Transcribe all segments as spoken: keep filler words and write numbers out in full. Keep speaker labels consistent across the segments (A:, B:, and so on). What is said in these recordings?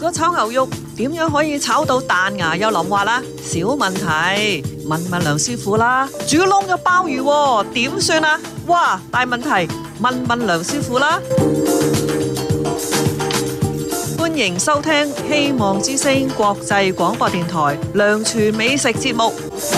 A: 果炒牛肉點樣可以炒到彈牙又腍滑啦？小問題，問問梁師傅啦。煮燶咗鮑魚喎，點算啊？哇，大問題，問問梁師傅啦。歡迎收聽希望之聲國際廣播電台梁廚美食節目。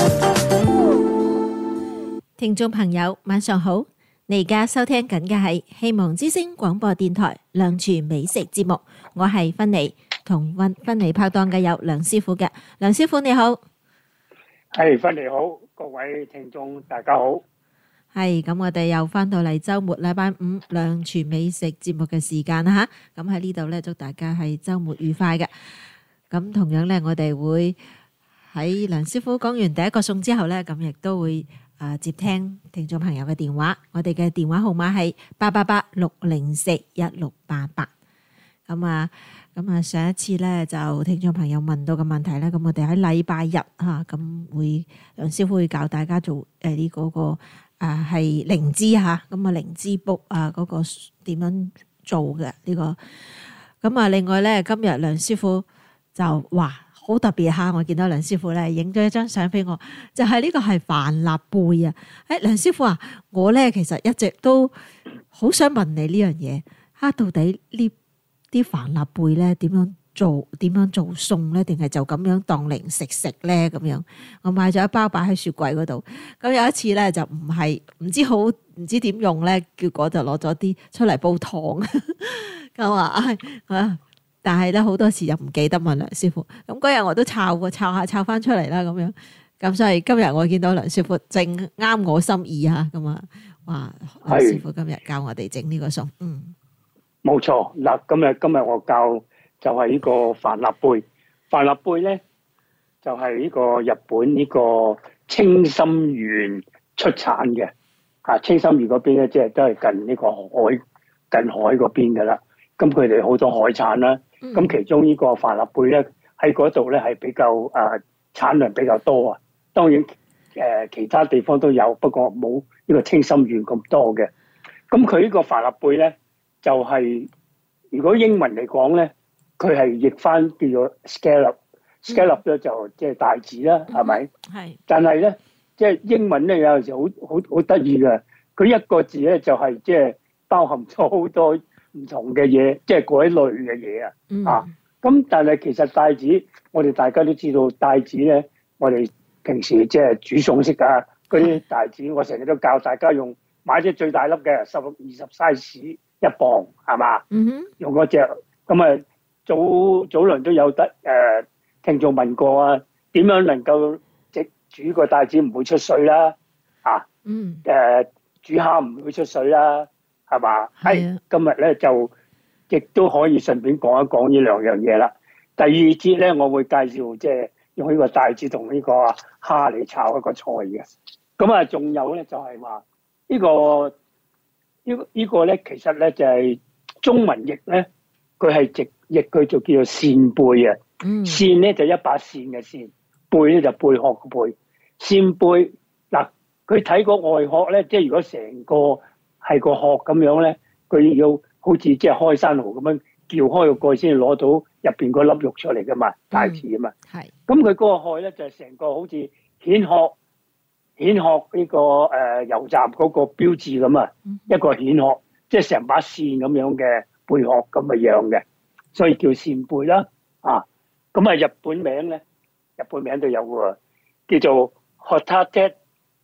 B: 聽眾朋友，晚上好！你而家收聽緊嘅係希望之聲廣播電台梁廚美食節目，我係芬妮，同芬芬妮拍檔嘅有梁師傅嘅。梁師傅你好。
C: 係，芬妮好，各位聽眾大家好。
B: 係，咁我哋又翻到嚟週末禮拜五梁廚美食節目嘅時間啦吓，咁喺呢度咧祝大家係週末愉快嘅。咁同樣咧，我哋會喺梁師傅講完第一個餸之後咧，咁亦都會啊接聽聽眾朋友嘅電話。我哋嘅電話號碼係八八八六零四一六八八。咁啊，咁啊上一次咧就聽眾朋友問到嘅問題咧，咁我哋喺禮拜日吓，咁會梁師傅會教大家做誒呢嗰個。啊，係靈芝嚇，咁啊靈芝卜啊嗰個點樣做嘅呢個？咁啊另外咧，今日梁師傅就話好特別嚇，我見到梁師傅咧影咗一張相俾我，就係呢個係帆立貝啊！誒，梁師傅啊，我咧其實一直都好想問你呢樣嘢嚇，到底呢啲帆立貝咧點樣做？點樣做餸咧？定係就咁樣當零食食咧？咁樣我買咗一包擺喺雪櫃嗰度。咁有一次咧就唔係唔知好唔知點用咧，結果就攞咗啲出嚟煲湯。咁話啊，但係咧好多時又唔記得問梁師傅。咁嗰日我都抄過抄下抄翻出嚟啦，咁樣。咁所以今日我見到梁師傅正啱我心意嚇，咁啊，哇！梁師傅今日教我哋整呢個餸，嗯，
C: 冇錯。嗱，今日今日我教。就係呢個帆立貝，帆立貝咧就係呢個日本呢個青森縣出產嘅。啊，青森縣嗰邊咧即係都係近呢個海近海嗰邊噶啦。咁佢哋好多海產啦。咁、嗯、其中呢個帆立貝咧喺嗰度咧係比較誒產量比較多啊。當然誒其他地方都有，不過冇呢個青森縣咁多嘅。咁佢呢個帆立貝咧就係、是、如果英文嚟講咧。佢係譯翻叫做 scallop，scallop 咧就即係帶子啦，係咪？係。但係咧，即係英文咧有陣時好好好得意嘅，佢一個字咧就係即係包含咗好多唔同嘅嘢，即係嗰一類嘅嘢啊。啊，咁但係其實帶子，我哋大家都知道帶子咧，我哋平時即係煮餸食啊，嗰啲帶子，我成日都教大家用買隻最大粒嘅十六二十 size 一磅，係嘛？嗯哼。用嗰隻咁啊。早早輪都有得誒、呃、聽眾問過啊，點樣能夠即煮個帶子唔會出水啦？啊，嗯，誒、呃、煮蝦唔會出水啦，係嘛？係。今日咧就亦都可以順便講一講呢兩樣嘢啦。第二節咧，我會介紹即係用呢個帶子同呢個蝦嚟炒一個菜嘅。咁啊，仲有咧就係話呢個呢、這個呢個咧，其實咧就係、是、中文譯咧，佢係直。譯佢就叫做扇貝啊，扇咧就一把扇嘅扇，貝咧就貝殼嘅貝。扇貝嗱，佢睇個外殼咧，即係如果成個係個殼咁樣咧，佢要好似即係開山蠔咁樣撬開個蓋先攞到入邊嗰粒肉出嚟噶嘛，帶子啊嘛。係。咁佢嗰個殼咧就係成個好似蜆殼，蜆殼呢個誒油站嗰個標誌咁啊，一個蜆殼，即係成把扇咁樣嘅貝殼咁嘅樣嘅。所以叫扇貝啦，啊，咁啊日本名咧，日本名都有喎，叫做 Hotate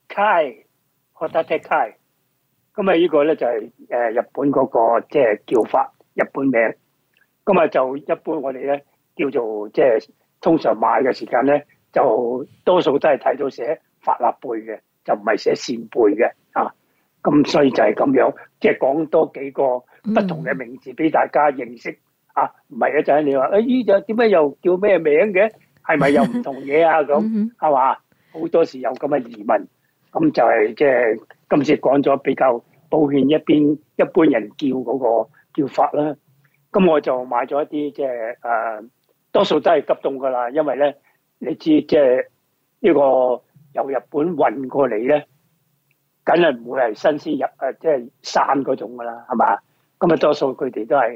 C: Kai，Hotate Kai，咁啊呢個咧就係誒日本嗰個即係叫法，日本名，咁啊就一般我哋咧叫做即係通常買嘅時間咧，就多數都係睇到寫帆立貝嘅，就唔係寫扇貝嘅，啊，咁所以就係咁樣，即係講多幾個不同嘅名字俾大家認識。啊，唔係啊，就係你話誒呢隻點解又叫咩名嘅？係咪又唔同嘢啊？咁係嘛？好多時有咁嘅疑問，咁就係即係今次講咗比較普遍一邊一般人叫嗰個叫法啦。咁我就買咗一啲即係誒，多數都係急凍噶啦，因為咧你知即係呢個由日本運過嚟咧，梗係唔會係新鮮入誒即係生嗰種噶啦，係嘛？咁啊多數佢哋都係。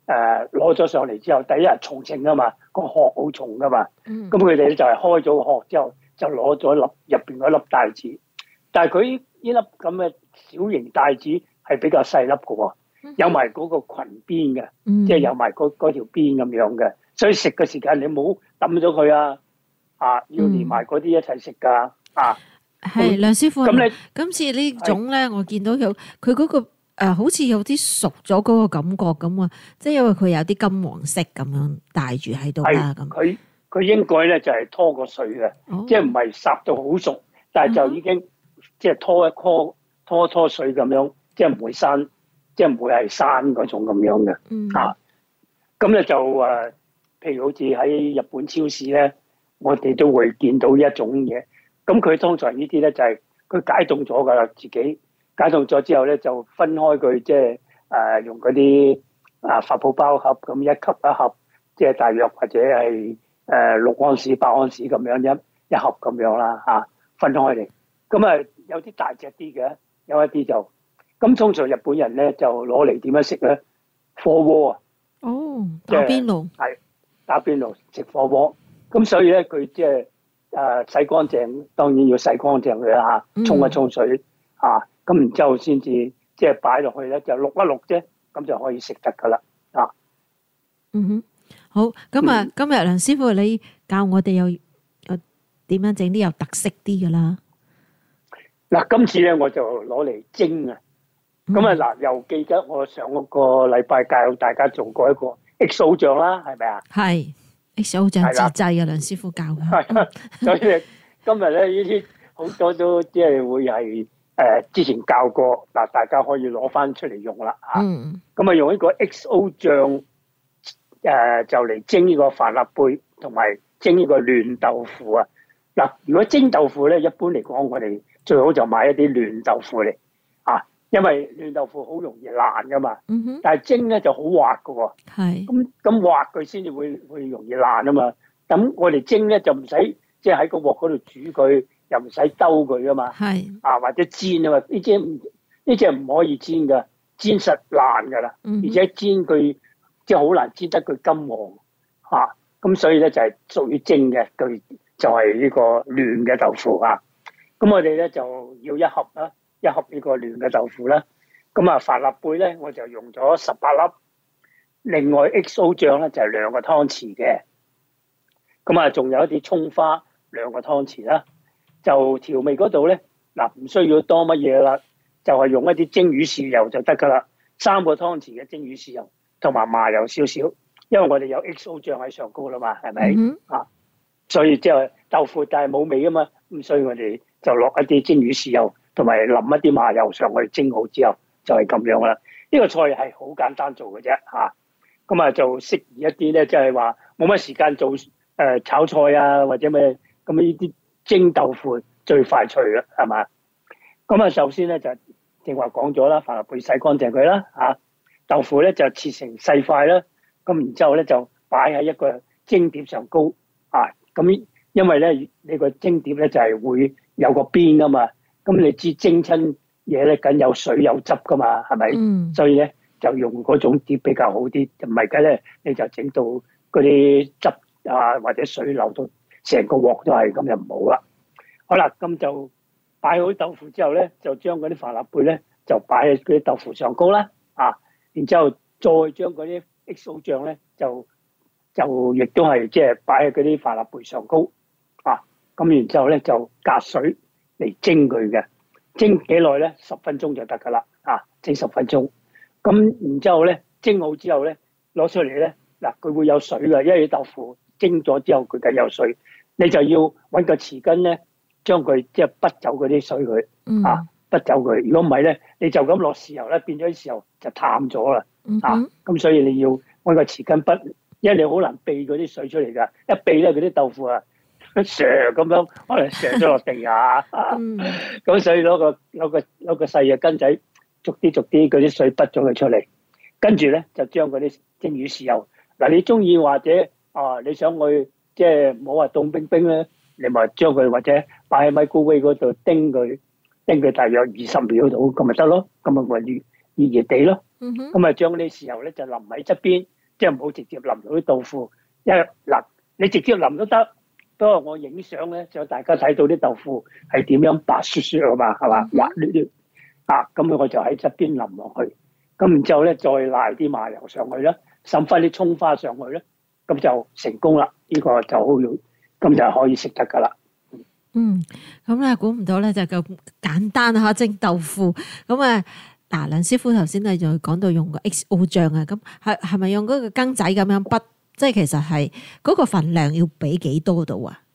C: 誒攞咗上嚟之後，第一日重稱啊嘛，個殼好重噶嘛，
B: 嗯
C: 咁佢哋咧就係開咗個殼之後，就攞咗粒入邊嗰粒帶子，但係佢呢粒咁嘅小型帶子係比較細粒嘅喎，有埋嗰個裙邊嘅，
B: 嗯
C: 即係有埋嗰嗰條邊咁樣嘅，所以食嘅時間你唔好抌咗佢啊，啊要連埋嗰啲一齊食㗎啊！
B: 係梁師傅，
C: 咁你
B: 今次呢種咧，我見到有佢嗰個誒，好似有啲熟咗嗰個感覺咁啊，即係因為佢有啲金黃色咁樣帶住喺度啦咁。
C: 佢佢應該咧就係拖過水嘅，
B: 哦
C: 即係唔係烚到好熟，但係就已經即係拖一拖拖拖水咁樣，即係唔會生，即係唔會係生嗰種咁樣嘅。
B: 嗯
C: 啊，咁咧就誒，譬如好似喺日本超市咧，我哋都會見到一種嘢。咁佢通常呢啲咧就係佢解凍咗㗎啦，自己解凍咗之後咧就分開佢，即係誒用嗰啲啊發泡包盒咁一級一盒，即係大約或者係誒六安士、八安士咁樣一一盒咁樣啦嚇，分開嚟。咁啊有啲大隻啲嘅，有一啲就咁。通常日本人咧就攞嚟點樣食咧？火鍋啊！
B: 哦，打邊爐
C: 係打邊爐食火鍋。咁所以咧佢即係。誒洗乾淨，當然要洗乾淨佢啦嚇，沖一沖水嚇，咁然之後先至即係擺落去咧，就淥一淥啫，咁就可以食得噶啦啊！
B: 嗯哼，好，咁啊，今日梁師傅你教我哋又又點樣整啲有特色啲噶啦？
C: 嗱，今次咧我就攞嚟蒸啊，咁啊嗱，又記得我上嗰個禮拜教大家做過一個 X O 醬啦，係咪啊？
B: 係。X O 醬自製啊，梁師傅教嘅。
C: 係，所以今日咧呢啲好多都即係會係誒、呃、之前教過嗱，大家可以攞翻出嚟用啦嚇。
B: 嗯。咁
C: 啊用呢個 X O 醬誒、呃、就嚟蒸呢個帆立貝同埋蒸呢個嫩豆腐啊。嗱，如果蒸豆腐咧，一般嚟講我哋最好就買一啲嫩豆腐嚟啊，因為嫩豆腐好容易爛噶嘛。
B: 嗯哼。
C: 但係蒸咧就好滑噶喎。
B: 係。
C: 咁咁滑佢先至會會容易爛啊嘛。咁我哋蒸咧就唔使即係喺個鑊嗰度煮佢，又唔使兜佢啊嘛。
B: 係。啊，
C: 或者煎啊嘛，呢隻唔呢隻唔可以煎噶，煎實爛噶啦。
B: 嗯、
C: 而且煎佢即係好難煎得佢金黃嚇。咁、啊、所以咧就係屬於蒸嘅，佢就係呢個嫩嘅豆腐啊。咁我哋咧就要一盒啦，一盒呢個嫩嘅豆腐啦。咁啊，帆立貝咧我就用咗十八粒，另外 X O 醬咧就係兩個湯匙嘅。咁啊，仲有一啲葱花兩個湯匙啦。就調味嗰度咧，嗱唔需要多乜嘢啦，就係、是、用一啲蒸魚豉油就得噶啦。三個湯匙嘅蒸魚豉油同埋麻油少少，因為我哋有 X O 醬喺上高啦嘛，係咪、嗯、啊？所以即係豆腐但係冇味啊嘛，咁所以我哋就落一啲蒸魚豉油同埋淋一啲麻油上去蒸好之後，就係咁樣啦。呢、這個菜係好簡單做嘅啫嚇，咁啊就適宜一啲咧，即係話冇乜時間做誒、呃、炒菜啊或者咩咁呢啲。蒸豆腐最快脆啦，係嘛？咁啊，首先咧就正話講咗啦，帆立貝洗乾淨佢啦，嚇豆腐咧就切成細塊啦，咁然之後咧就擺喺一個蒸碟上高，啊，咁因為咧呢個蒸碟咧就係會有個邊啊嘛，咁你知蒸親嘢咧梗有水有汁噶嘛，係咪？嗯。所以咧就用嗰種碟比較好啲，唔係嘅咧你就整到嗰啲汁啊或者水流到。成個鑊都係咁就唔好啦。好啦，咁就擺好豆腐之後咧，就將嗰啲帆立貝咧就擺喺嗰啲豆腐上高啦。啊，然之後再將嗰啲 X O 醬咧就就亦都係即係擺喺嗰啲帆立貝上高。啊，咁然之後咧就隔水嚟蒸佢嘅，蒸幾耐咧？十分鐘就得噶啦。啊，蒸十分鐘。咁然之後咧蒸好之後咧攞出嚟咧，嗱佢會有水㗎，因為豆腐蒸咗之後佢梗有水。你就要揾個匙羹咧，將佢即係潷走嗰啲水佢，嗯、啊，潷走佢。如果唔係咧，你就咁落豉油咧，變咗啲豉油就淡咗啦，嗯、啊，咁所以你要揾個匙羹潷，因為你好難避嗰啲水出嚟㗎。一避咧，嗰啲豆腐啊，瀡咁樣可能瀡咗落地下，咁、嗯、所以攞個攞個攞個細嘅羹仔，逐啲逐啲嗰啲水潷咗佢出嚟，跟住咧就將嗰啲蒸魚豉油，嗱、啊、你中意或者啊你想去。即係唔好話凍冰冰咧，你咪將佢或者擺喺米高威嗰度叮佢，叮佢大約二十秒度，咁咪得咯。咁咪咪熱熱熱地咯。咁啊將啲豉油咧就淋喺側邊， 即係唔好直接淋到啲豆腐。因為嗱，你直接淋都得，不過我影相咧，就大家睇到啲豆腐係點樣白雪雪啊嘛，係嘛，滑捋捋啊，咁我就喺側邊淋落去，咁然之後咧再瀨啲麻油上去啦，滲翻啲葱花上去咧，咁就成功啦。呢、這個就好用，咁就可以食得噶啦。
B: 嗯，咁咧估唔到咧就咁簡單嚇蒸豆腐。咁啊嗱，梁師傅頭先咧就講到用個 X O 醬啊，咁係係咪用嗰個羹仔咁樣滗？即係其實係嗰個份量要俾幾多度啊？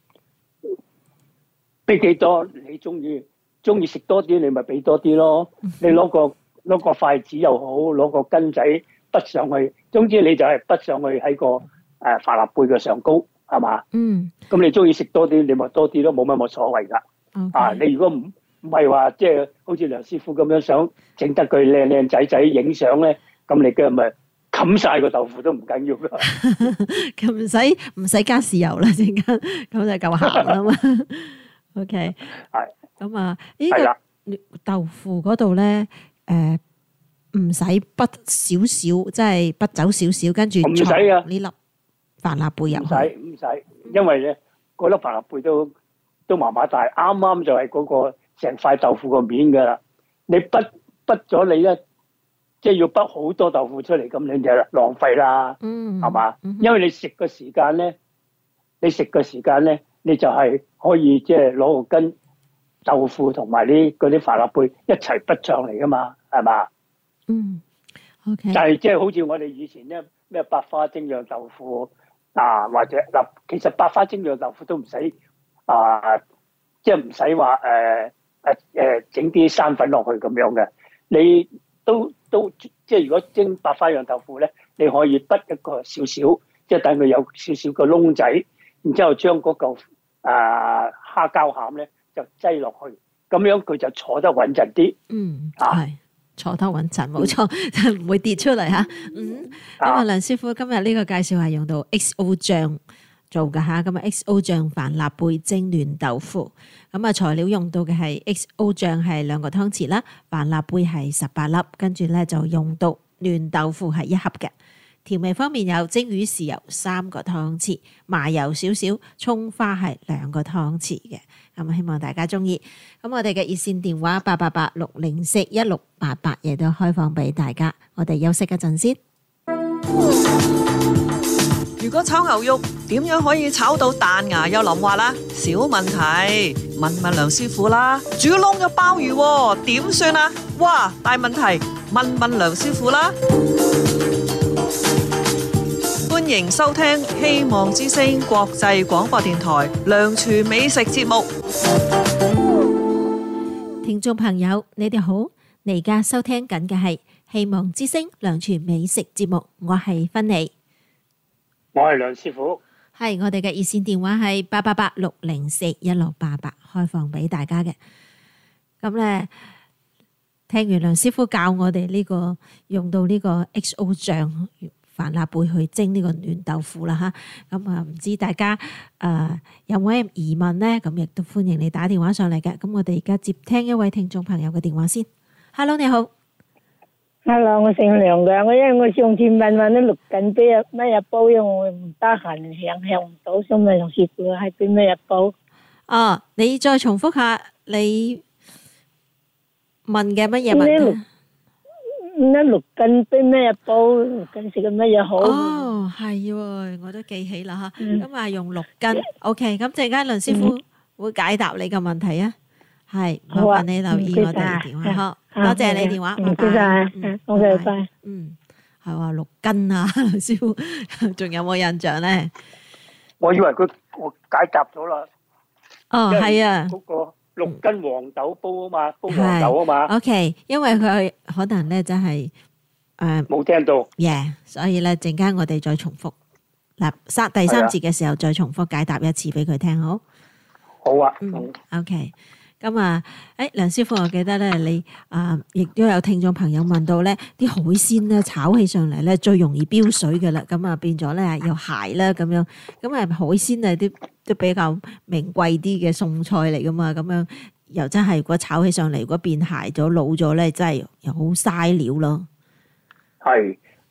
C: 俾幾多？你中意中意食多啲，你咪俾多啲咯。你攞個攞個筷子又好，攞個羹仔滗上去。總之你就係滗上去喺個誒飯立貝嘅上高，係嘛？
B: 嗯。
C: 咁你中意食多啲，你咪多啲咯，冇乜冇所謂㗎。
B: Okay.
C: 啊，你如果唔唔係話即係好似梁師傅咁樣想整得佢靚靚仔仔影相咧，咁你嘅咪〜冚晒個豆腐都唔緊要噶，
B: 咁唔使唔使加豉油啦，陣間咁就夠鹹啦嘛。OK，
C: 係
B: 咁啊，呢個豆腐嗰度咧，誒唔使滗少少，即係滗走少少，跟住
C: 唔使啊，
B: 呢粒飯立貝入去，
C: 唔使唔使，因為咧嗰粒飯立貝都都麻麻大，啱啱就係嗰個成塊豆腐個面噶啦。你滗滗咗你咧。即係要滗好多豆腐出嚟，咁你就浪費啦，係嘛？嗯、因為你食嘅時間咧，你食嘅時間咧，你就係可以即係攞個羹豆腐同埋啲嗰啲飯立貝一齊滗上嚟噶嘛，係嘛？
B: 嗯，OK。
C: 就係即係好似我哋以前咧咩百花蒸釀豆腐啊，或者嗱，其實百花蒸釀豆腐都唔使啊，即係唔使話誒誒誒整啲生粉落去咁樣嘅，你都。都即係如果蒸百花釀豆腐咧，你可以滗一個少少，即係等佢有少少個窿仔，然之後將嗰嚿啊蝦膠餡咧就擠落去，咁樣佢就坐得穩陣啲。
B: 嗯，係、啊、坐得穩陣，冇錯，就唔、嗯、會跌出嚟嚇。嗯，咁啊，梁師傅今日呢個介紹係用到 X O 醬做嘅嚇，咁啊 X O 醬飯立貝蒸嫩豆腐，咁啊材料用到嘅係 X O 醬係兩個湯匙啦，飯立貝係十八粒，跟住咧就用到嫩豆腐係一盒嘅。調味方面有蒸魚豉油三個湯匙，麻油少少，葱花係兩個湯匙嘅。咁啊希望大家中意。咁我哋嘅熱線電話八八八六零四一六八八亦都開放俾大家。我哋休息一陣先。
A: 如果炒牛肉點樣可以炒到彈牙又腍滑啦？小問題，問問梁師傅啦。煮燶咗鮑魚點算啊？哇，大問題，問問梁師傅啦。歡迎收聽希望之聲國際廣播電台梁廚美食節目。
B: 聽眾朋友，你哋好，你而家收聽緊嘅係希望之聲梁廚美食節目，我係芬妮。
C: 我係梁師傅，
B: 係我哋嘅熱線電話係八八八六零四一六八八，開放俾大家嘅。咁咧，聽完梁師傅教我哋呢個用到呢個 X O 醬飯立貝去蒸呢個嫩豆腐啦吓，咁啊唔知大家誒、呃、有冇咩疑問咧？咁亦都歡迎你打電話上嚟嘅。咁我哋而家接聽一位聽眾朋友嘅電話先。Hello， 你好。
D: Hello， 我姓梁嘅，我因為我上次問問啲六斤俾日咩日煲，因為我唔得閒響響唔到，想問梁師傅係俾咩日煲？
B: 哦，你再重複下你問嘅乜嘢問題？
D: 呢六斤俾咩日煲？六斤食嘅乜嘢好？
B: 哦，係喎，我都記起啦吓。咁啊，用六斤。OK，咁陣間梁師傅會解答你嘅問題啊。係，麻煩你留意我哋電話。好，多謝你電話，拜拜。
D: 好嘅，拜拜。
B: 嗯，係話六斤啊，梁師傅，仲有冇印象咧？
C: 我以為佢我解答咗啦。
B: 哦，係啊。
C: 嗰個六斤黃豆煲啊嘛，煲黃豆啊嘛。
B: OK，因為佢可能咧真係誒
C: 冇聽到。
B: Yeah，所以咧陣間我哋再重複嗱三第三節嘅時候再重複解答一次俾佢聽，好？
C: 好啊。
B: 嗯。OK。咁啊，誒梁師傅，我記得咧，你啊亦都有聽眾朋友問到咧，啲海鮮咧炒起上嚟咧最容易飆水嘅啦，咁啊變咗咧又鹹啦咁樣，咁啊海鮮啊啲都比較名貴啲嘅餸菜嚟噶嘛，咁樣又真係如果炒起上嚟，如果變鹹咗老咗咧，真係又好嘥料咯。
C: 係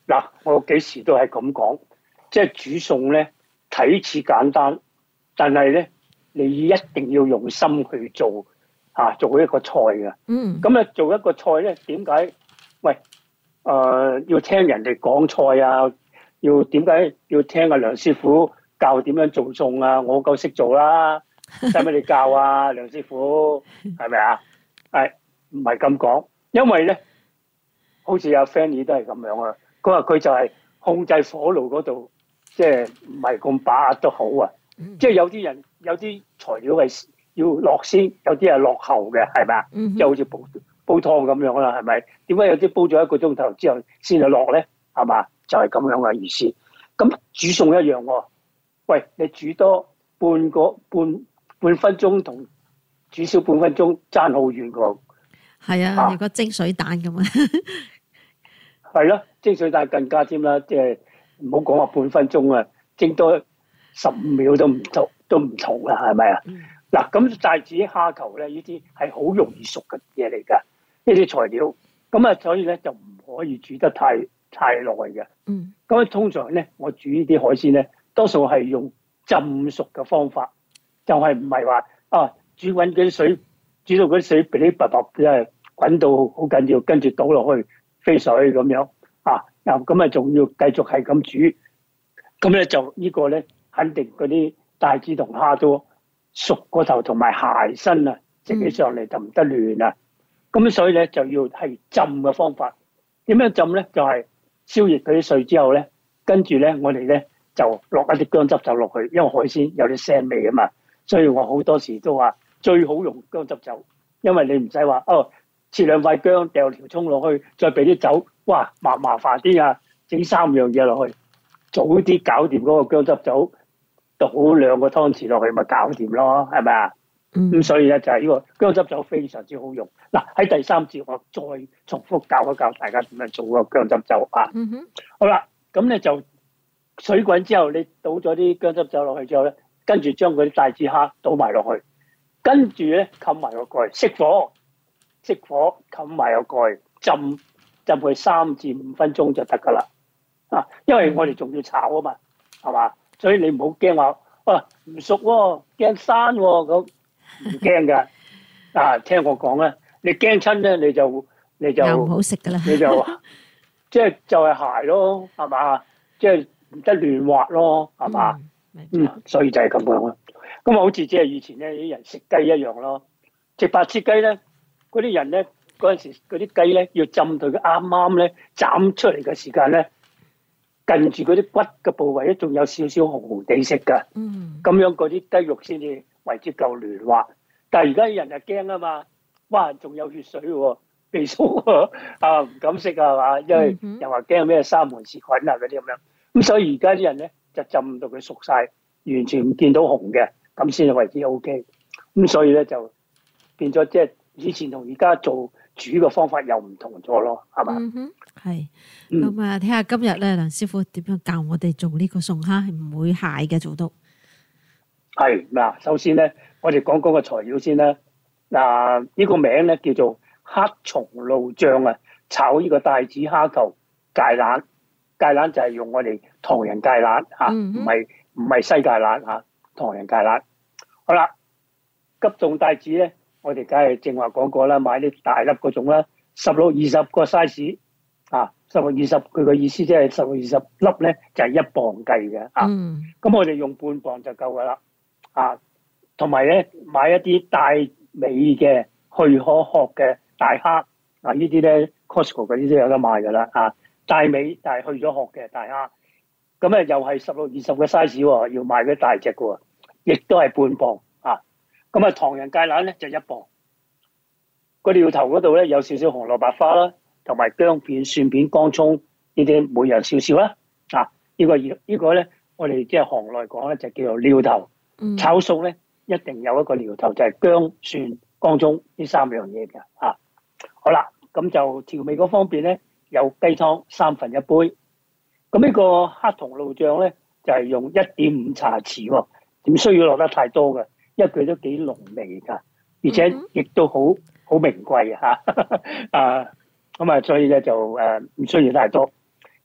C: 嗱，我幾時都係咁講，即係煮餸咧睇似簡單，但係咧你一定要用心去做啊，做一個菜嘅。
B: 嗯。
C: 咁啊，做一個菜咧，點解？喂，誒、呃、要聽人哋講菜啊，要點解要聽阿梁師傅教點樣做餸啊？我夠識做啦，使乜你教啊？梁師傅係咪啊？係唔係咁講？因為咧，好似阿 Fanny 都係咁樣啊。佢話佢就係控制火爐嗰度，即係唔係咁把握得好啊。即係有啲人有啲材料係要落先，有啲係落後嘅，係咪啊？即係好似煲煲湯咁樣啦，係咪？點解有啲煲咗一個鐘頭之後先至落咧？係嘛？就係咁樣嘅意思。咁煮餸一樣喎。喂，你煮多半個半半分鐘同煮少半分鐘爭好遠㗎。
B: 係啊，如果蒸水蛋咁啊。
C: 係咯，蒸水蛋更加添啦，即係唔好講話半分鐘啊，蒸多十五秒都唔同，都唔同啦，係咪啊？嗱、嗯，咁帶子蝦球咧，呢啲係好容易熟嘅嘢嚟㗎，呢啲材料，咁啊，所以咧就唔可以煮得太太耐嘅。嗯。咁通常咧，我煮呢啲海鮮咧，多數係用浸熟嘅方法，就係唔係話啊煮滾嗰啲水，煮到嗰啲水噼哩啪啪即係滾到好緊要，跟住倒落去。飛水咁樣啊，嗱咁啊，仲要繼續係咁煮，咁咧就呢個咧，肯定嗰啲帶子同蝦都熟過頭，同埋鞋身啊，食起上嚟就唔得亂啊。咁所以咧就要係浸嘅方法。點樣浸咧？就係燒熱嗰啲水之後咧，跟住咧我哋咧就落一啲薑汁酒落去，因為海鮮有啲腥味啊嘛，所以我好多時都話最好用薑汁酒，因為你唔使話哦。切兩塊薑，掉條葱落去，再俾啲酒，哇麻麻煩啲啊！整三樣嘢落去，早啲搞掂嗰個薑汁酒，倒兩個湯匙落去咪搞掂咯，係咪啊？咁、嗯、所以咧就係呢個薑汁酒非常之好用。嗱喺第三節我再重複教一教大家點樣做個薑汁酒啊。嗯、哼好啦，咁咧就水滾之後，你倒咗啲薑汁酒落去之後咧，跟住將嗰啲帶子蝦倒埋落去，跟住咧冚埋個蓋，熄火。熄火，冚埋個蓋，浸浸佢三至五分鐘就得噶啦。啊，因為我哋仲要炒啊嘛，係嘛，所以你唔好驚話，哇唔熟喎，驚生喎，咁唔驚噶。啊，聽我講咧，你驚親咧，你就你就
B: 又唔好食噶啦，
C: 你就即係就係鞋咯，係嘛，即係唔得亂滑咯，係嘛，嗯，嗯，所以就係咁樣咯。咁啊，好似即係以前咧啲人食雞一樣咯，食白切雞咧。嗰啲人咧，嗰陣時嗰啲雞咧，要浸到佢啱啱咧斬出嚟嘅時間咧，近住嗰啲骨嘅部位咧，仲有少少紅紅地色㗎。嗯。咁樣嗰啲雞肉先至為之夠嫩滑。但係而家啲人就驚啊嘛，哇！仲有血水喎，鼻叔啊唔敢食啊嘛，因為又話驚咩沙門氏菌啊嗰啲咁樣。咁所以而家啲人咧就浸到佢熟晒，完全唔見到紅嘅，咁先至為之 O K。咁所以咧就變咗即係。以前同而家做煮嘅方法又唔同咗咯，係嘛？嗯哼，
B: 係。咁啊，睇下今日咧，梁師傅點樣教我哋做呢個餸蝦，係唔會蟹嘅做到。
C: 係嗱，首先咧，我哋講講個材料先啦。嗱，呢個名咧叫做黑松露醬啊，炒呢個帶子蝦球芥蘭。芥蘭就係用我哋唐人芥蘭嚇，唔係唔係西芥蘭嚇，唐人芥蘭。好啦，急凍帶子咧。我哋梗係正話講過啦，買啲大粒嗰種啦，十六二十個 size 啊，十六二十佢個意思即係十六二十粒咧就係一磅計嘅啊。咁、嗯、我哋用半磅就夠噶啦啊。同埋咧買一啲帶尾嘅去殼殼嘅大蝦啊，呢啲咧 Costco 嗰啲都有得賣噶啦啊。帶尾但係去咗殼嘅大蝦，咁咧又係十六二十個 size 喎，要買嗰啲大隻嘅喎，亦都係半磅。咁啊，唐人芥蘭咧就一磅，個料頭嗰度咧有少少紅蘿蔔花啦，同埋薑片、蒜片、乾葱呢啲每樣少少啦。啊，呢個呢呢個咧，我哋即係行內講咧就叫做料頭。嗯、炒餸咧一定有一個料頭，就係、是、薑、蒜、乾葱呢三樣嘢嘅。啊，好啦，咁就調味嗰方面咧，有雞湯三分一杯。咁呢個黑松露醬咧就係、是、用一點五茶匙喎，點需要落得太多嘅。因為佢都幾濃味㗎，而且亦都好好名貴嚇，啊咁啊，所以咧就誒唔需要太多。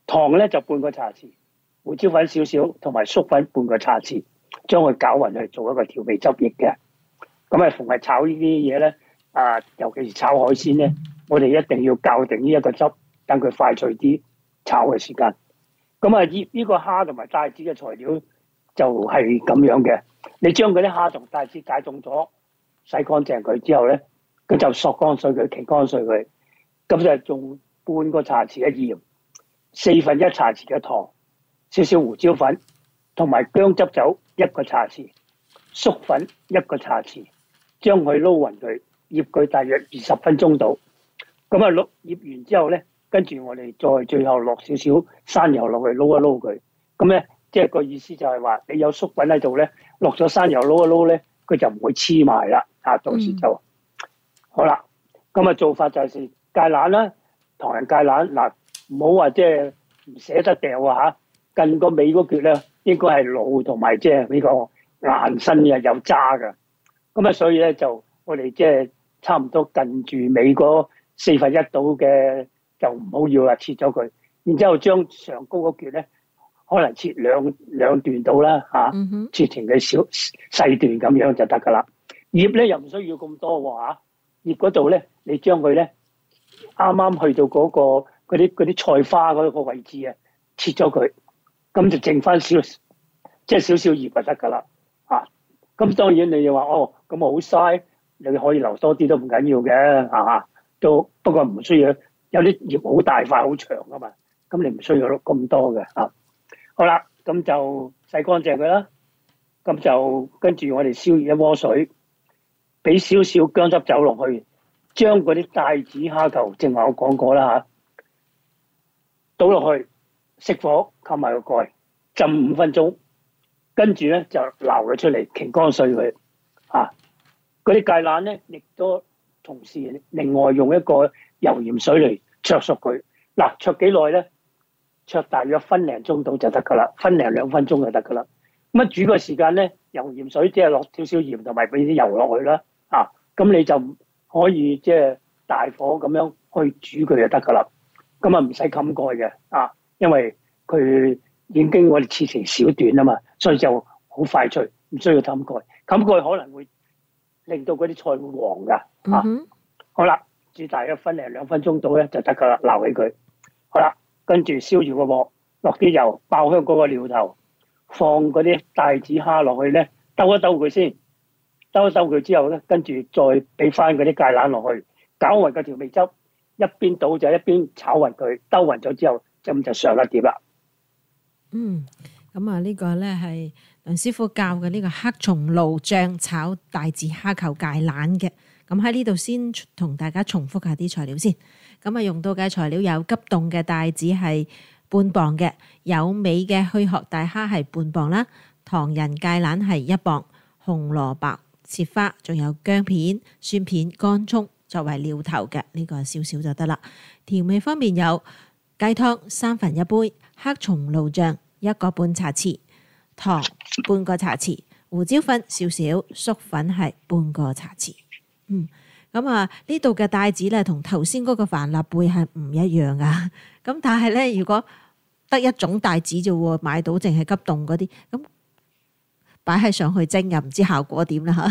C: 糖咧就半個茶匙，胡椒粉少少，同埋粟粉半個茶匙，將佢攪勻去做一個調味汁液嘅。咁啊，逢係炒呢啲嘢咧，啊，尤其是炒海鮮咧，我哋一定要校定呢一個汁，等佢快脆啲炒嘅時間。咁啊，呢呢個蝦同埋帶子嘅材料就係咁樣嘅。你將嗰啲蝦同帶子解凍咗，洗乾淨佢之後咧，佢就索乾水佢，擎乾水佢，咁就用半個茶匙嘅鹽，四分一茶匙嘅糖，少少胡椒粉，同埋薑汁酒一個茶匙，粟粉一個茶匙，將佢撈勻佢，醃佢大約二十分鐘度。咁啊，淥醃完之後咧，跟住我哋再最後落少少山油落去撈一撈佢。咁咧，即係個意思就係話，你有粟粉喺度咧，落咗山油撈一撈咧，佢就唔會黐埋啦。啊，到時就、嗯、好啦。咁啊，做法就係芥蘭啦，唐人芥蘭嗱，唔好話即係唔捨得掉啊嚇。近個尾嗰橛咧，應該係老同埋即係呢個硬身嘅，有渣㗎。咁啊，所以咧就我哋即係差唔多近住尾嗰四分一度嘅就唔好要啦，切咗佢。然之後將上高嗰橛咧，可能切兩兩段到啦嚇，切成嘅小細段咁樣就得㗎啦。葉咧又唔需要咁多喎嚇，葉嗰度咧你將佢咧啱啱去到嗰、嗰個嗰啲嗰啲菜花嗰個位置啊，切咗佢，咁就剩翻少即係少少葉就得㗎啦嚇。咁當然你又話哦，咁啊好嘥，你可以留多啲都唔緊要嘅嚇，都不過唔需要有啲葉好大塊好長㗎嘛，咁你唔需要咁多嘅嚇。好啦，咁就洗乾淨佢啦，咁就跟住我哋燒熱一鍋水，俾少少薑汁酒落去，將嗰啲帶子蝦球，正話我講過啦嚇，倒落去，熄火，冚埋個蓋，浸五分鐘，跟住咧就撈佢出嚟，擎乾水佢嚇。嗰啲芥蘭咧，亦都同時另外用一個油鹽水嚟灼熟佢。嗱，灼幾耐咧？灼大約分零鐘到就得噶啦，分零兩分鐘就得噶啦。咁啊煮個時間咧，油鹽水即係落少少鹽同埋俾啲油落去啦。啊，咁你就可以即係大火咁樣去煮佢就得噶啦。咁啊唔使冚蓋嘅啊，因為佢已經我哋切成小段啊嘛，所以就好快脆，唔需要冚蓋。冚蓋可能會令到嗰啲菜會黃噶。啊，嗯、好啦，煮大約分零兩分鐘到咧就得噶啦，撈起佢。好啦。跟住燒住個鑊，落啲油，爆香嗰個料頭，放嗰啲帶子蝦落去咧，兜一兜佢先，兜一兜佢之後咧，跟住再俾翻嗰啲芥蘭落去，攪勻個調味汁，一邊倒就一邊炒勻佢，兜勻咗之後，咁就上一碟啦。
B: 嗯，咁啊呢個咧係梁師傅教嘅呢個黑松露醬炒帶子蝦球芥蘭嘅。咁喺呢度先同大家重複下啲材料先。咁啊，用到嘅材料有急凍嘅帶子係半磅嘅，有尾嘅去殼大蝦係半磅啦，唐人芥蘭係一磅，紅蘿蔔切花，仲有薑片、蒜片、乾葱作為料頭嘅，呢、這個少少就得啦。調味方面有雞湯三分一杯，黑松露醬一個半茶匙，糖半個茶匙，胡椒粉少少，粟粉係半個茶匙。嗯。咁啊，呢度嘅帶子咧，同頭先嗰個帆立貝係唔一樣噶。咁但係咧，如果得一種帶子啫喎，買到淨係急凍嗰啲，咁擺喺上去蒸又唔知效果點啦嚇。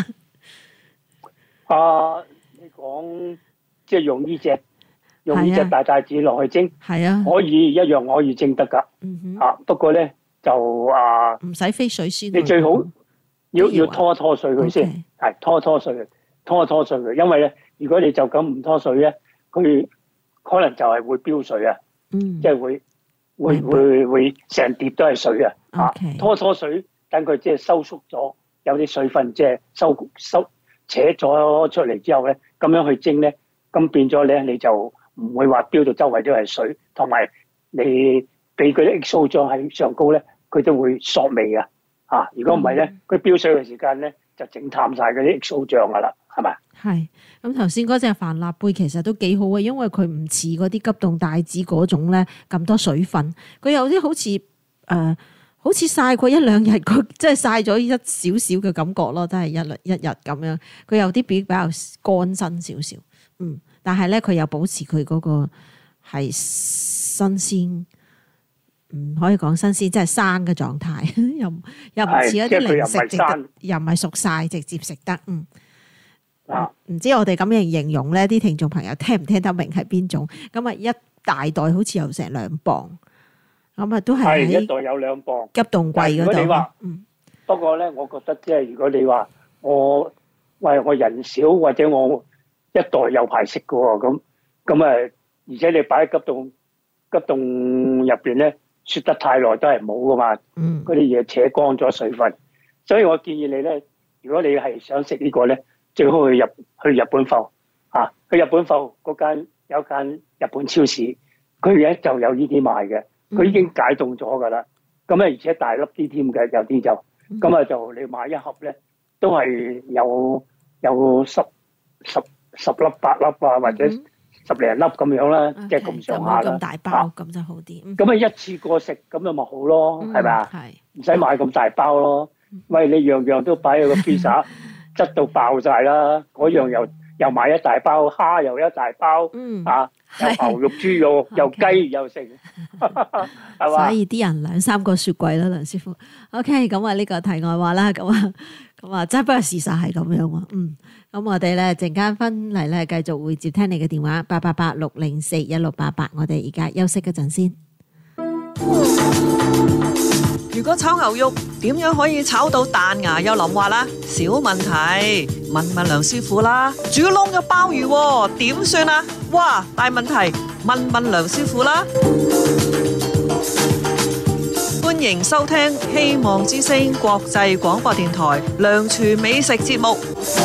C: 啊，你講即係用呢隻用呢隻大帶子落去蒸，係啊，可以一樣可以蒸得噶。嗯哼。啊，不過咧就啊，唔
B: 使飛水先。
C: 你最好要要拖一拖水佢先，係拖一拖水佢。拖一拖水佢，因為咧，如果你就咁唔拖水咧，佢可能就係會飆水啊，嗯、即係會會會會成碟都係水啊，啊 Okay. 拖拖水，等佢即係收縮咗，有啲水分即係收收扯咗出嚟之後咧，咁樣去蒸咧，咁變咗咧你就唔會話飆到周圍都係水，同埋你俾佢啲 X O 醬喺上高咧，佢都會索味啊，啊！如果唔係咧，佢飆水嘅時間咧就整淡晒嗰啲 X O 醬噶啦。係咪？
B: 係咁頭先嗰隻帆立貝其實都幾好啊，因為佢唔似嗰啲急凍帶子嗰種咧咁多水分，佢有啲好似誒、呃，好似曬過一兩日，佢即係曬咗一少少嘅感覺咯，真係一日一日咁樣。佢有啲比比較乾身少少，嗯，但係咧佢又保持佢嗰個係新鮮唔可以講新鮮，即係生嘅狀態，又又唔似一啲零食直得，又唔係熟晒直接食得。嗯，
C: 啊，
B: 唔知我哋咁樣形容咧，啲聽眾朋友聽唔聽得明係邊種？咁啊，一大袋好似有成兩磅，咁啊都係
C: 係一袋有兩磅
B: 急凍櫃嗰度。嗯，
C: 不過咧，我覺得即係如果你話我喂我人少或者我一袋有排食嘅喎，咁咁啊，而且你擺喺急凍急凍入邊咧，雪得太耐都係冇噶嘛。嗯，嗰啲嘢扯乾咗水分，所以我建議你咧，如果你係想食呢個咧，最好去入去日本埠啊，去日本埠嗰間有間日本超市，佢咧就有呢啲賣嘅，佢已經解凍咗噶啦。咁啊，而且大粒啲添嘅，有啲就咁啊，就你買一盒咧，都係有有十十十粒八粒啊，或者十零粒咁樣啦，即係咁上下啦。
B: 咁大包咁就好啲。
C: 咁啊，一次過食咁就咪好咯，係咪啊？係唔使買咁大包咯。喂，你樣樣都擺喺個披薩，質到爆晒啦！嗰樣又又買一大包，蝦又一大包，啊，又牛肉、豬肉，又雞又剩，係嘛？
B: 所以啲人兩三個雪櫃啦，梁師傅。OK，咁啊呢個題外話啦，咁啊咁啊，真係不過事實係咁樣喎。嗯，咁我哋咧陣間翻嚟咧，繼續會接聽你嘅電話，八八八六零四一六八八。我哋而家休息嗰陣先。
A: 如果炒牛肉點樣可以炒到彈牙又淋滑啦？小問題，問問梁師傅啦。煮燶咗鮑魚點算啊？哇，大問題，問問梁師傅啦。歡迎收聽希望之聲國際廣播電台梁廚美食節目。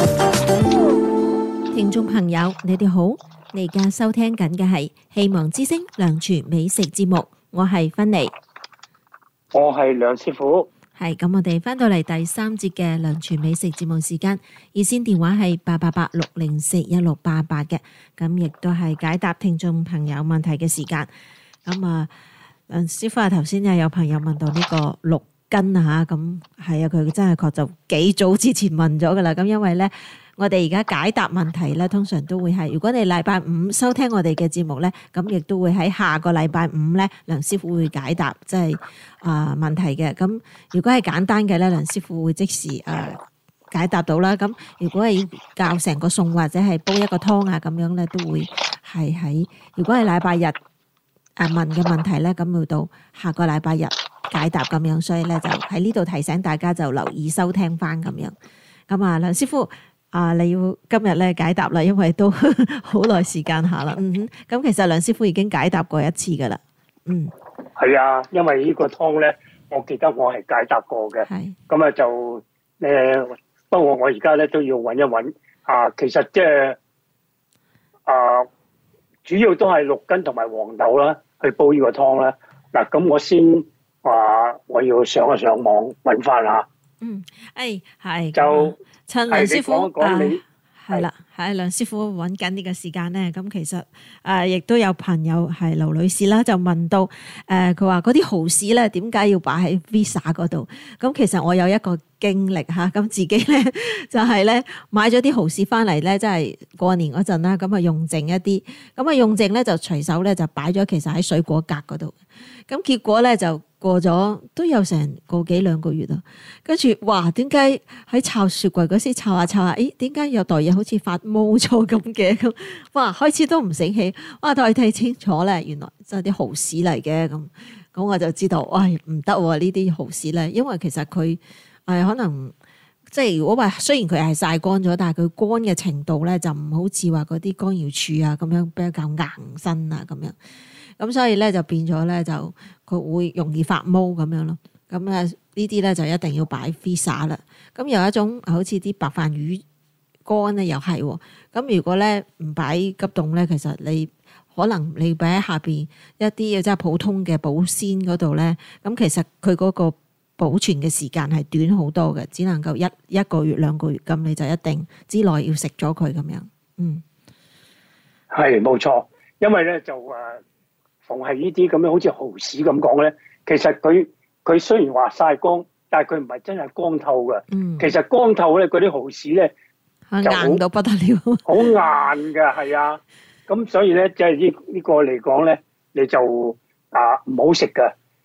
B: 聽眾朋友，你哋好，你而家收聽緊嘅係希望之聲梁廚美食節目，我係芬妮。
C: 我係梁師傅，
B: 係咁，我哋翻到嚟第三節嘅梁廚美食節目時間，熱線電話係八八八六零四一六八八嘅，咁亦都係解答聽眾朋友問題嘅時間。咁啊，梁師傅啊，頭先又有朋友問到呢個六斤啊吓，咁係啊，佢真係確就幾早之前問咗噶啦，咁因為咧。我哋而家解答問題咧，通常都會係，如果你禮拜五收聽我哋嘅節目咧，咁亦都會喺下個禮拜五咧，梁師傅會解答即係啊問題嘅。咁如果係簡單嘅咧，梁師傅會即時誒、呃、解答到啦。咁如果係教成個餸或者係煲一個湯啊咁樣咧，都會係喺如果係禮拜日誒問嘅問題咧，咁會到下個禮拜日解答咁樣。所以咧就喺呢度提醒大家就留意收聽翻咁樣。咁啊，梁師傅。啊！你要今日咧解答啦，因為都好耐時間下啦。嗯哼，咁其實梁師傅已經解答過一次噶啦。嗯，
C: 係啊，因為呢個湯咧，我記得我係解答過嘅。係咁啊，就誒，不過我而家咧都要揾一揾啊。其實即係啊，主要都係六根同埋黃豆啦，去煲呢個湯啦。嗱，咁我先話我要上一上網揾翻下。嗯，
B: 誒係
C: 就。
B: 趁梁師傅啊，係啦，係
C: 係
B: 梁師傅揾緊呢個時間咧。咁其實誒，亦、呃、都有朋友係劉女士啦，就問到誒，佢話嗰啲蠔豉咧點解要擺喺 Visa 嗰度？咁其實我有一個經歷嚇，咁自己咧就係咧買咗啲蠔豉翻嚟咧，即係過年嗰陣啦，咁啊用剩一啲，咁啊用剩咧就隨手咧就擺咗，其實喺水果格嗰度。咁結果咧就過咗都有成個幾兩個月啦，跟住哇，點解喺炒雪櫃嗰時炒下炒下，誒點解有袋嘢好似發毛咗咁嘅咁？哇，開始都唔醒起，哇，再睇清楚咧，原來真係啲蠔豉嚟嘅咁，咁我就知道，喂唔得喎呢啲蠔豉咧，因為其實佢誒可能即係如果話雖然佢係曬乾咗，但係佢乾嘅程度咧就唔好似話嗰啲乾瑤柱啊咁樣比較硬身啊咁樣。咁所以咧就變咗咧就佢會容易發毛咁樣咯。咁啊呢啲咧就一定要擺 Visa 啦。咁有一種好似啲白飯魚乾咧又係喎。咁如果咧唔擺急凍咧，其實你可能你擺喺下邊一啲即係普通嘅保鮮嗰度咧，咁其實佢嗰個保存嘅時間係短好多嘅，只能夠一一個月兩個月咁，你就一定之內要食咗佢咁樣。嗯，
C: 係冇錯，因為咧就誒。逢係呢啲咁樣，好似蠔豉咁講咧，其實佢佢雖然話曬乾，但係佢唔係真係乾透嘅。嗯，其實乾透咧，嗰啲蠔豉咧就
B: 硬到不得了，
C: 好硬嘅，係啊。咁所以咧，即係呢呢個嚟講咧，你就啊唔好食嘅。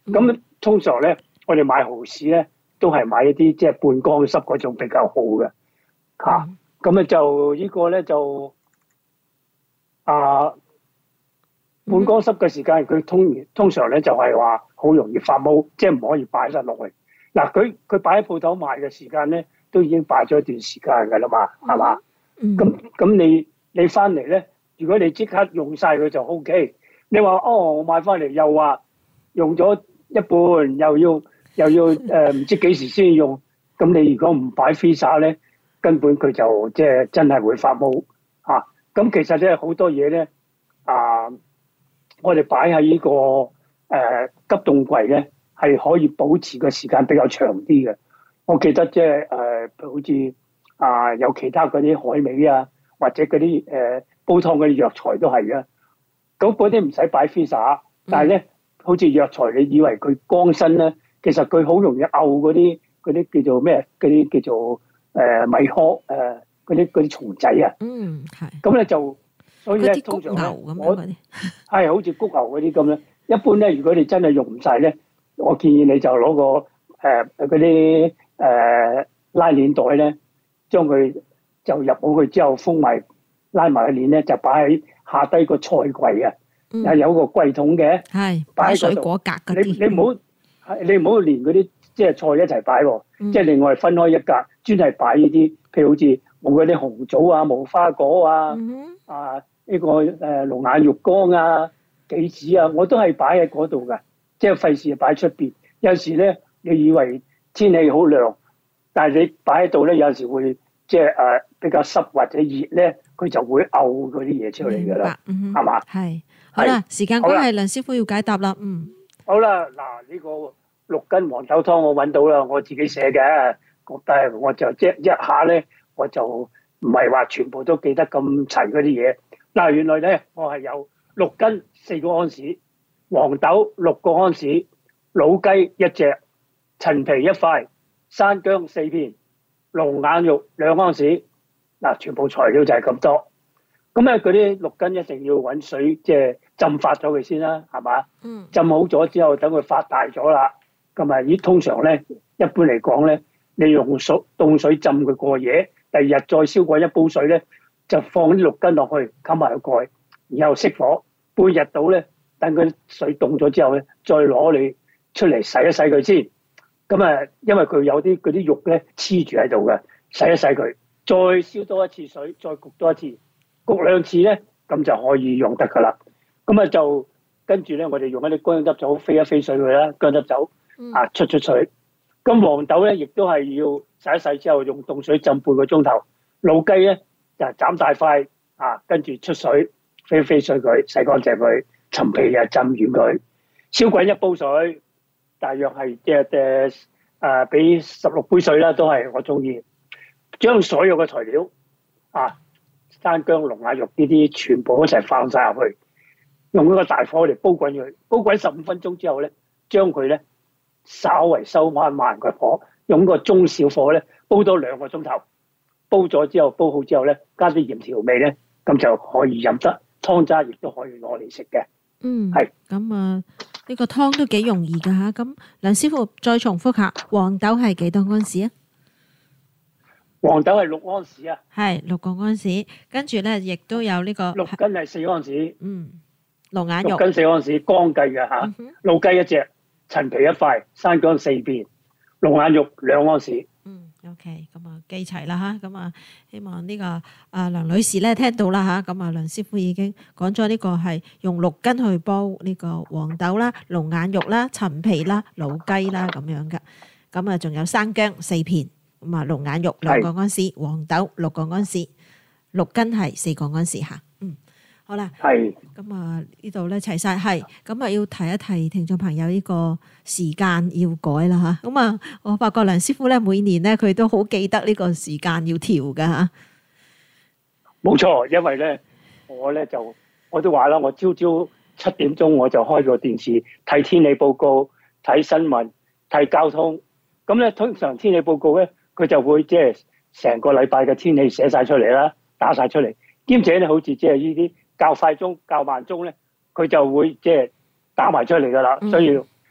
C: 咁通常咧，我哋買蠔豉咧，都係買一啲即係半乾濕嗰種比較好嘅嚇。咁啊就呢個咧就啊半乾濕嘅時間，佢通通常咧就係話好容易發毛，即係唔可以擺得落去。嗱，佢佢擺喺鋪頭賣嘅時間咧，都已經擺咗一段時間㗎啦嘛，係嘛？咁咁你你翻嚟咧，如果你即刻用晒佢就 O K。你話哦，我買翻嚟又話用咗一半，又要又要誒唔、呃、知幾時先用，咁你如果唔擺 freezer 咧，根本佢就即係真係會發毛嚇。咁、啊、其實咧好多嘢咧啊，我哋擺喺呢個誒、呃、急凍櫃咧，係可以保持嘅時間比較長啲嘅。我記得即係誒，好似啊有其他嗰啲海味啊，或者嗰啲誒煲湯嗰啲藥材都係嘅。咁嗰啲唔使擺 freezer，但係咧，好似藥材，你以為佢乾身咧，其實佢好容易漚嗰啲嗰啲叫做咩？嗰啲叫做誒、呃、米糠誒嗰啲嗰啲蟲仔啊。嗯，係。咁咧就所以咧，通常咧，我係好似谷牛嗰啲咁咧。一般咧，如果你真係用唔晒咧，我建議你就攞個誒嗰啲誒拉鏈袋咧，將佢就入好去之後封埋拉埋個鏈咧，就擺喺下低個菜櫃啊，又、嗯、有個櫃桶嘅，係擺喺水果格嗰啲。你你唔好，你唔好連嗰啲即係菜一齊擺喎，嗯、即係另外分開一格，專係擺呢啲，譬如好似冇嗰啲紅棗啊、無花果啊、嗯、啊呢、呢個誒龍眼肉乾啊、杞子啊，我都係擺喺嗰度㗎，即係費事擺出邊。有時咧，你以為天氣好涼，但係你擺喺度咧，有時會即係誒比較濕或者熱咧。佢就會嘔嗰啲嘢出嚟㗎啦，係嘛？係好啦，時間關係，梁師傅要解答啦。嗯，好啦，嗱呢個六斤黃豆湯我揾到啦，我自己寫嘅，但係我就即一下咧，我就唔係話全部都記得咁齊嗰啲嘢。嗱，原來咧我係有六斤四個安士，黃豆六個安士，老雞一隻，陳皮一塊，山薑四片，龍眼肉兩安士。嗱，全部材料就係咁多，咁咧嗰啲六斤一定要揾水即係浸發咗佢先啦，係嘛？嗯。浸好咗之後，等佢發大咗啦，咁啊，依通常咧，一般嚟講咧，你用水凍水浸佢過夜，第二日再燒過一煲水咧，就放啲六斤落去，冚埋個蓋，然後熄火，半日到咧，等佢水凍咗之後咧，再攞你出嚟洗一洗佢先。咁啊，因為佢有啲嗰啲肉咧黐住喺度嘅，洗一洗佢。再燒多一次水，再焗多一次，焗兩次咧，咁就可以用得噶啦。咁啊就跟住咧，我哋用一啲薑汁酒飛一飛水佢啦，薑汁酒啊出出水。咁黃豆咧，亦都係要洗一洗之後用凍水浸半個鐘頭。老雞咧就斬大塊啊，跟住出水飛一飛水佢，洗乾淨佢，陳皮啊浸軟佢，燒滾一煲水，大約係即係誒誒俾十六杯水啦，都係我中意。將所有嘅材料啊，山薑、龍眼肉呢啲全部一齊放晒入去，用一個大火嚟煲滾佢，煲滾十五分鐘之後咧，將佢咧稍為收翻慢個火，用個中小火咧煲多兩個鐘頭，煲咗之後煲好之後咧，加啲鹽調味咧，咁就可以飲得湯渣，亦都可以攞嚟食嘅。嗯，係咁啊，呢個湯都幾容易噶吓。咁梁師傅再重複下，黃豆係幾多安士啊？黃豆係六安士啊，係六個安士，跟住咧亦都有呢個六斤係四安士，嗯，龍眼肉六斤四安士，乾計嘅吓，老雞一隻，陳皮一塊，山薑四片，龍眼肉兩安士。嗯 ，OK，咁啊記齊啦吓，咁啊希望呢個啊梁女士咧聽到啦吓，咁啊梁師傅已經講咗呢個係用六斤去煲呢個黃豆啦、龍眼肉啦、陳皮啦、老雞啦咁樣嘅，咁啊仲有山薑四片。咁啊，龍眼肉兩個安士，黃豆六個安士，六斤係四個安士吓。嗯，好啦，係咁啊，呢度咧齊晒，係咁啊，要提一提聽眾朋友呢個時間要改啦吓。咁啊，我發覺梁師傅咧每年咧佢都好記得呢個時間要調噶吓。冇錯，因為咧我咧就我都話啦，我朝朝七點鐘我就開個電視睇天氣報告、睇新聞、睇交通。咁咧通常天氣報告咧。佢就會即係成個禮拜嘅天氣寫晒出嚟啦，打晒出嚟。兼且咧，好似即係呢啲較快鐘、較慢鐘咧，佢就會即係打埋出嚟噶啦。所以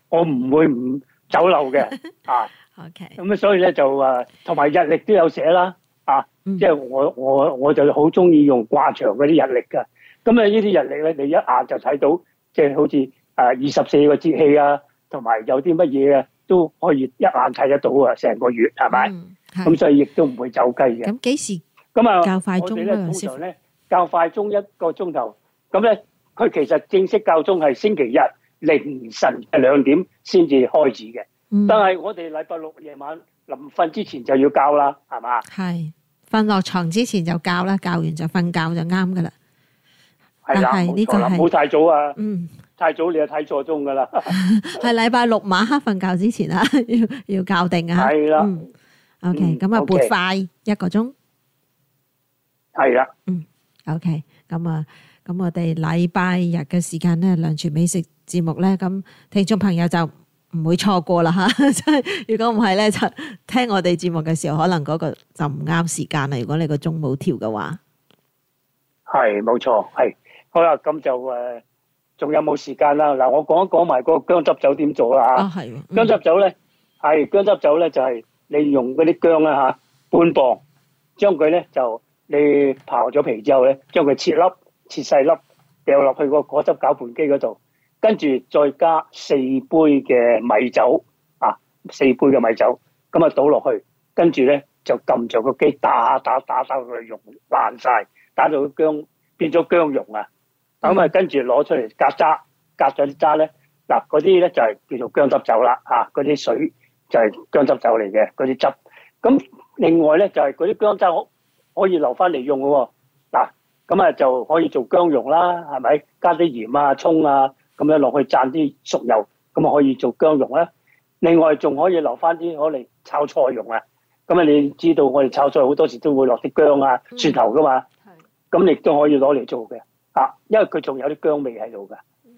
C: 我唔會唔走漏嘅啊。
B: OK，
C: 咁啊，所以咧就誒，同埋日曆都有寫啦啊，
B: 嗯
C: 即係我我我就好中意用掛牆嗰啲日曆㗎。咁啊，呢啲日曆咧，你一眼就睇到，即係好似誒二十四個節氣啊，同埋有啲乜嘢啊，都可以一眼睇得到啊，成個月係咪？
B: 嗯，係
C: 咁所以亦都唔會走雞嘅。
B: 咁幾時
C: 咁啊，
B: 教快鐘咧，
C: 我哋咧
B: 梁師傅？
C: 通常咧教快鐘一個鐘頭，咁咧佢其實正式教鐘係星期日凌晨兩點先至開始嘅，
B: 嗯，
C: 但係我哋禮拜六夜晚臨瞓之前就要教啦，係嘛？
B: 係瞓落床之前就教啦，教完就瞓覺就啱噶啦。
C: 係啦，
B: 但係呢個
C: 冇錯啦，
B: 係
C: 唔好太早啊！
B: 嗯，
C: 太早你就睇錯鐘噶啦。
B: 係禮拜六晚黑瞓覺之前啊，要要校定啊。
C: 係啦，
B: 嗯，OK，
C: 嗯
B: 咁啊撥
C: OK
B: 快一個鐘。
C: 係啦，
B: OK，咁啊，咁我哋禮拜日嘅時間咧，梁廚美食節目咧，咁聽眾朋友就唔會錯過啦嚇。真係，如果唔係咧，就聽我哋節目嘅時候，可能嗰個就唔啱時間啦。如果你個鐘冇調嘅話，
C: 係冇錯，係好啦，咁就誒，仲有冇時間啦？嗱，我講一講埋個薑汁酒點做啦嚇。
B: 啊係喎，嗯
C: 薑汁酒咧，係薑汁酒咧就係你用嗰啲薑啦嚇，半磅，將佢咧就你刨咗皮之後咧，將佢切粒，切細粒，掉落去個果汁攪拌機嗰度，跟住再加四杯嘅米酒啊，四杯嘅米酒，咁啊倒落去，跟住咧就撳着個機打打打打到佢溶爛晒，打到個薑變咗薑蓉啊！咁啊跟住攞出嚟隔渣，隔咗啲渣咧，嗱嗰啲咧就係叫做薑汁酒啦嚇，嗰啲水就係薑汁酒嚟嘅嗰啲汁。咁另外咧就係嗰啲薑汁可可以留翻嚟用嘅喎。嗱咁啊就可以做薑蓉啦，係咪？加啲鹽啊、葱啊咁樣落去蘸啲熟油，咁啊可以做薑蓉啦。另外仲可以留翻啲攞嚟炒菜用啊。咁啊你知道我哋炒菜好多時都會落啲薑啊、蒜頭噶嘛，咁亦都可以攞嚟做嘅嚇，因為佢仲有啲薑味喺度㗎。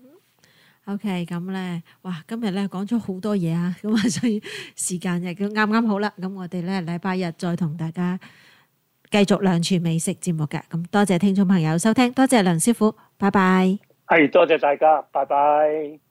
B: OK，咁咧，哇，今日咧講咗好多嘢啊，咁啊，所以時間亦都啱啱好啦。咁我哋咧禮拜日再同大家繼續梁廚美食節目嘅。咁多謝聽眾朋友收聽，多謝梁師傅，拜拜。
C: 係，多謝大家，拜拜。